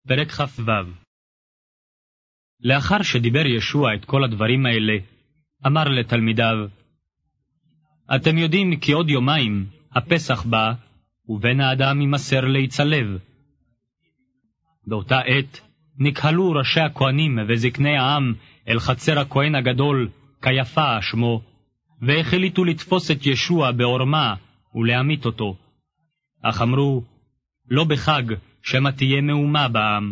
פרק כ"ו. לאחר שדיבר ישוע את כל הדברים האלה, אמר לתלמידיו, אתם יודעים כי עוד יומיים הפסח בא, ובן האדם יימסר להיצלב. באותה עת נקהלו ראשי הכהנים וזקני העם אל חצר הכהן הגדול, קייפה שמו, והחליטו לתפוס את ישוע בעורמה ולהמית אותו. אך אמרו, לא בחג, שמא תהיה מהומה בעם.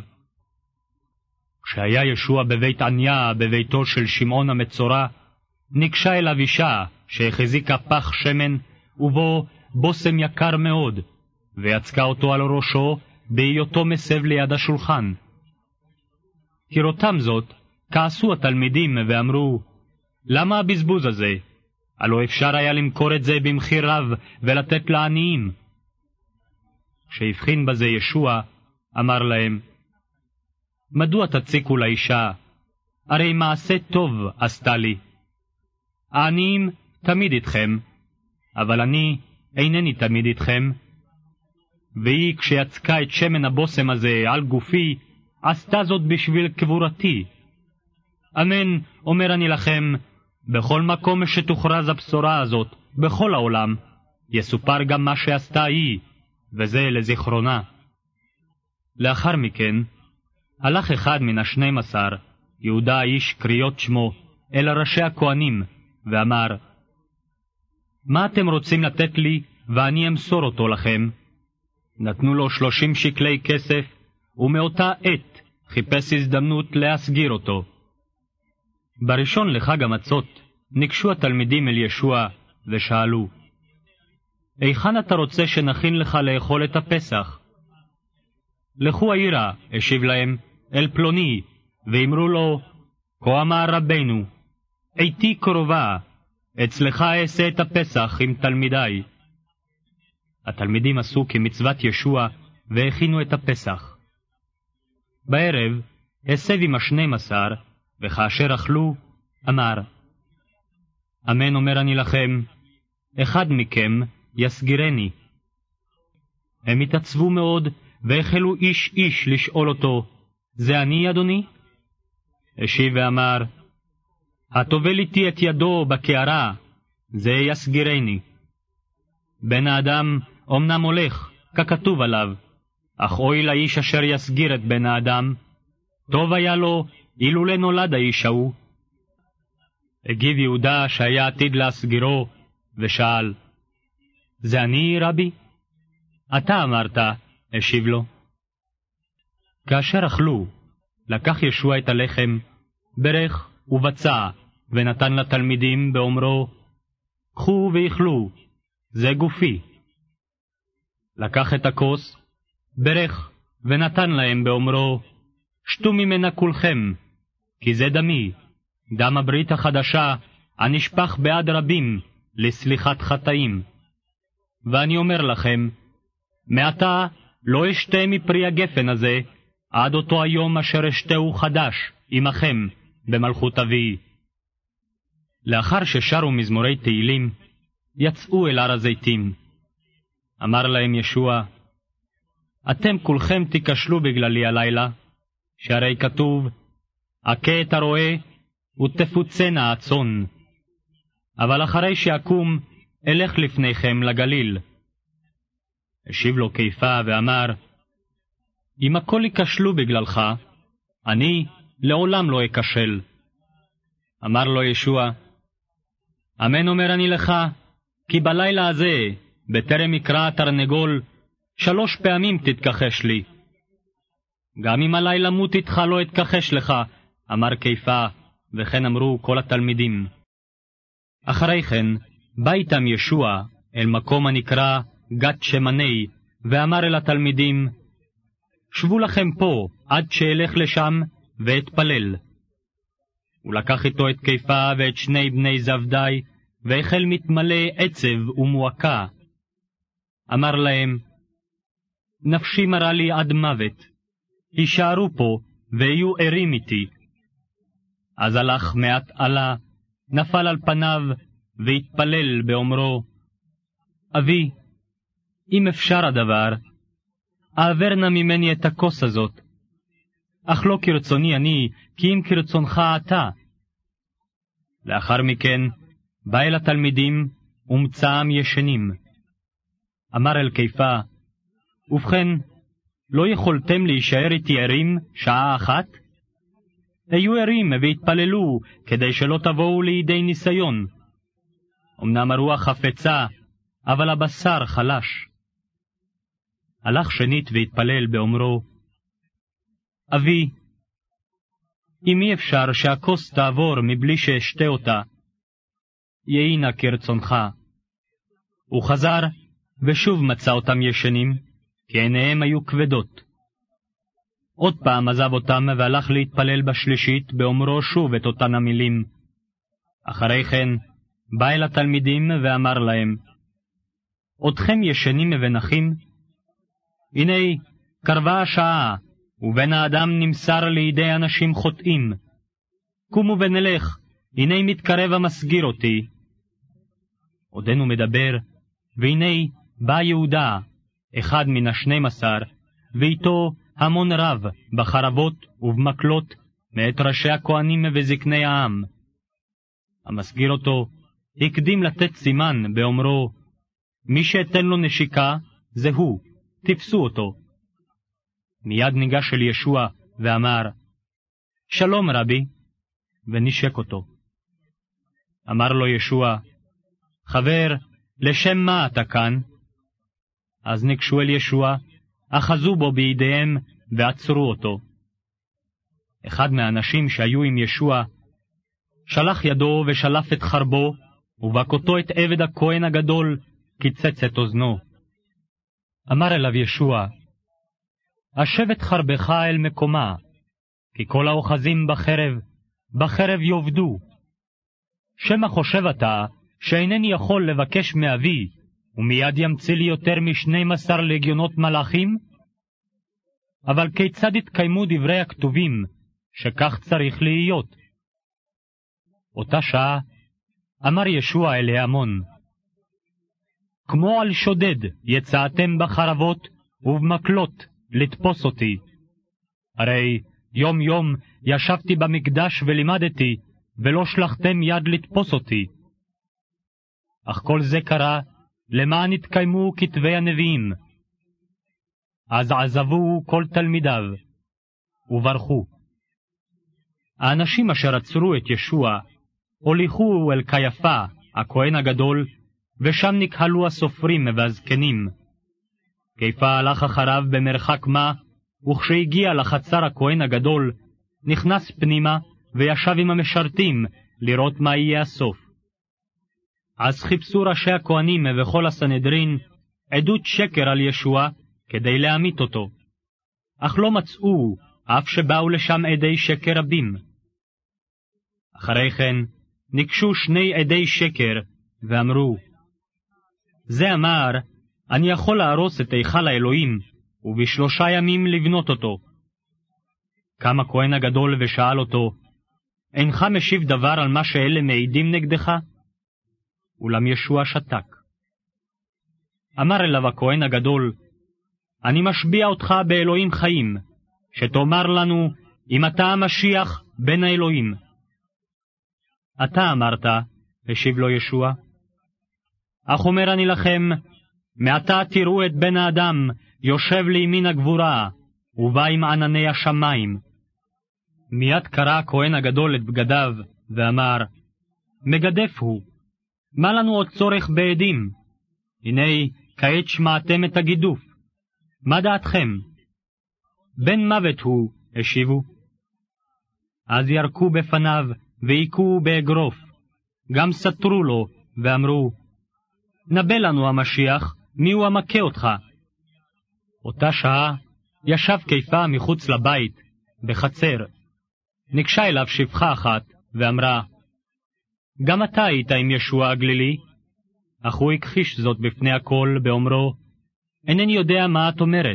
כשהיה ישוע בבית עניה, בביתו של שמעון המצורע, ניגשה אליו אישה שהחזיקה פח שמן, ובו בושם יקר מאוד, ויצקה אותו על ראשו, בהיותו מסב ליד השולחן. כראותם זאת, כעסו התלמידים ואמרו, למה הבזבוז הזה? הלא אפשר היה למכור את זה במחיר רב ולתת לעניים. כשהבחין בזה ישוע, אמר להם, מדוע תציקו לאישה? הרי מעשה טוב עשתה לי. העניים תמיד איתכם, אבל אני אינני תמיד איתכם. והיא כשיצקה את שמן הבושם הזה על גופי, עשתה זאת בשביל קבורתי. אמן, אומר אני לכם, בכל מקום שתוכרז הבשורה הזאת, בכל העולם, יסופר גם מה שעשתה היא, וזה לזיכרונה. לאחר מכן, הלך אחד מן 12, יהודה איש קריות שמו, אל ראשי הכהנים, ואמר, מה אתם רוצים לתת לי, ואני אמסור אותו לכם? נתנו לו 30 שקלי כסף, ומאותה עת חיפש הזדמנות להסגיר אותו. בראשון לחג המצות, ניגשו התלמידים אל ישוע, ושאלו, היכן אתה רוצה שנכין לך לאכול את הפסח? לכו העירה, השיב להם, אל פלוני, ואמרו לו, כה אמר רבנו, איתי קרובה, אצלך אעשה את הפסח עם תלמידיי. התלמידים עשו כמצוות ישוע, והכינו את הפסח. בערב, הסב עם 12, וכאשר אכלו, אמר, אמן אומר אני לכם, אחד מכם יסגירני. הם התעצבו מאוד, והחלו איש איש לשאול אותו, זה אני אדוני? השיב ואמר, הטובל איתי את ידו בקערה, זה יסגירני. בן האדם אמנם הולך, ככתוב עליו, אך אוי לאיש אשר יסגיר את בן האדם, טוב היה לו אילולא נולד האיש ההוא. הגיב יהודה שהיה עתיד להסגירו, ושאל, זה אני רבי? אתה אמרת, השיב לו. כאשר אכלו, לקח ישוע את הלחם, ברך ובצע, ונתן לתלמידים באומרו, קחו ואכלו, זה גופי. לקח את הכוס, ברך ונתן להם באומרו, שתו ממנה כולכם, כי זה דמי, דם הברית החדשה, הנשפך בעד רבים, לסליחת חטאים. ואני אומר לכם, מעתה לא אשתה מפרי הגפן הזה, עד אותו היום אשר אשתהו חדש, עמכם, במלכות אבי. לאחר ששרו מזמורי תהילים, יצאו אל הר הזיתים. אמר להם ישוע, אתם כולכם תיכשלו בגללי הלילה, שהרי כתוב, הכה את הרועה ותפוצנה הצאן. אבל אחרי שאקום, אלך לפניכם לגליל. השיב לו קייפה ואמר, אם הכל ייכשלו בגללך, אני לעולם לא אכשל. אמר לו ישוע, אמן אומר אני לך, כי בלילה הזה, בטרם יקרא התרנגול, 3 פעמים תתכחש לי. גם אם הלילה מות איתך לא אתכחש לך, אמר קייפה, וכן אמרו כל התלמידים. אחרי כן, בא איתם ישוע אל מקום הנקרא גת שמני, ואמר אל התלמידים, שבו לכם פה עד שאלך לשם ואתפלל. הוא לקח איתו את קייפה ואת 2 בני זבדי, והחל מתמלא עצב ומועקה. אמר להם, נפשי מרה לי עד מוות, הישארו פה ויהיו ערים איתי. אז הלך מעט עלה, נפל על פניו והתפלל באומרו, אבי, אם אפשר הדבר, העבר נא ממני את הכוס הזאת, אך לא כרצוני אני, כי אם כרצונך אתה. לאחר מכן בא אל התלמידים ומצאם ישנים. אמר אל כיפה, ובכן, לא יכולתם להישאר איתי ערים שעה אחת? היו ערים והתפללו, כדי שלא תבואו לידי ניסיון. אמנם הרוח חפצה, אבל הבשר חלש. הלך שנית והתפלל באומרו, אבי, אם אי אפשר שהכוס תעבור מבלי שאשתה אותה, יהי נא כרצונך. הוא חזר, ושוב מצא אותם ישנים, כי עיניהם היו כבדות. עוד פעם עזב אותם והלך להתפלל בשלישית, באומרו שוב את אותן המילים. אחרי כן בא אל התלמידים ואמר להם, עודכם ישנים ונחים? הנה קרבה השעה, ובן האדם נמסר לידי אנשים חוטאים. קומו ונלך, הנה מתקרב המסגיר אותי. עודנו מדבר, והנה בא יהודה, אחד מן 12, ואיתו המון רב בחרבות ובמקלות, מאת ראשי הכהנים וזקני העם. המסגיר אותו הקדים לתת סימן באומרו, מי שאתן לו נשיקה זה הוא, תפסו אותו. מיד ניגש אל ישוע ואמר, שלום רבי, ונשק אותו. אמר לו ישוע, חבר, לשם מה אתה כאן? אז ניגשו אל ישוע, אחזו בו בידיהם ועצרו אותו. אחד מהאנשים שהיו עם ישוע שלח ידו ושלף את חרבו, ובכותו את עבד הכהן הגדול קיצץ את אוזנו. אמר אליו ישוע, השב את חרבך אל מקומה, כי כל האוחזים בחרב יאבדו. שמא חושב אתה שאינני יכול לבקש מאבי, ומיד ימציא לי יותר מ12 לגיונות מלאכים? אבל כיצד התקיימו דברי הכתובים, שכך צריך להיות? אותה שעה אמר ישוע אל ההמון, כמו על שודד יצאתם בחרבות ובמקלות לתפוס אותי. הרי יום יום ישבתי במקדש ולימדתי, ולא שלחתם יד לתפוס אותי. אך כל זה קרה למען התקיימו כתבי הנביאים. אז עזבו כל תלמידיו וברחו. האנשים אשר עצרו את ישוע הוליכו אל קייפה, הכהן הגדול, ושם נקהלו הסופרים והזקנים. קייפה הלך אחריו במרחק מה, וכשהגיע לחצר הכהן הגדול, נכנס פנימה וישב עם המשרתים לראות מה יהיה הסוף. אז חיפשו ראשי הכהנים וכל הסנהדרין עדות שקר על ישוע כדי להמית אותו. אך לא מצאו, אף שבאו לשם עדי שקר רבים. אחרי כן ניגשו 2 עדי שקר ואמרו, זה אמר, אני יכול להרוס את היכל האלוהים, וב3 ימים לבנות אותו. קם הכהן הגדול ושאל אותו, אינך משיב דבר על מה שאלה מעידים נגדך? אולם ישוע שתק. אמר אליו הכהן הגדול, אני משביע אותך באלוהים חיים, שתאמר לנו אם אתה המשיח בן האלוהים. אתה אמרת, השיב לו ישוע. אך אומר אני לכם, מעתה תראו את בן האדם יושב לימין הגבורה, ובא עם ענני השמיים. מיד קרא הכהן הגדול את בגדיו, ואמר, מגדף הוא, מה לנו עוד צורך בעדים? הנה, כעת שמעתם את הגידוף. מה דעתכם? בן מוות הוא, השיבו. אז ירקו בפניו, והיכו באגרוף. גם סתרו לו, ואמרו, נבא לנו המשיח, מי הוא המכה אותך? אותה שעה ישב קייפה מחוץ לבית, בחצר. ניגשה אליו שפחה אחת, ואמרה, גם אתה היית עם ישוע הגלילי? אך הוא הכחיש זאת בפני הכל, באומרו, אינני יודע מה את אומרת.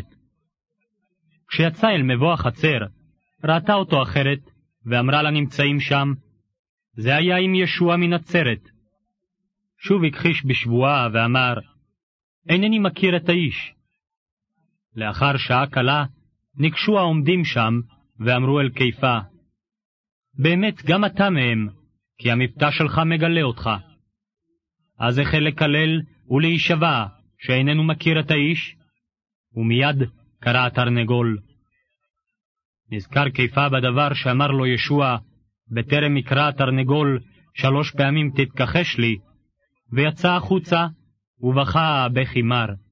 כשיצא אל מבוא החצר, ראתה אותו אחרת, ואמרה לנמצאים שם, זה היה עם ישוע מנצרת. שוב הכחיש בשבועה ואמר, אינני מכיר את האיש. לאחר שעה קלה, ניגשו העומדים שם, ואמרו אל קיפה, באמת גם אתה מהם, כי המבטא שלך מגלה אותך. אז החל לקלל ולהישבע שאיננו מכיר את האיש, ומיד קרא התרנגול. נזכר קיפה בדבר שאמר לו ישוע, בטרם יקרא התרנגול 3 פעמים תתכחש לי, ויצא החוצה ובכה בכי מר.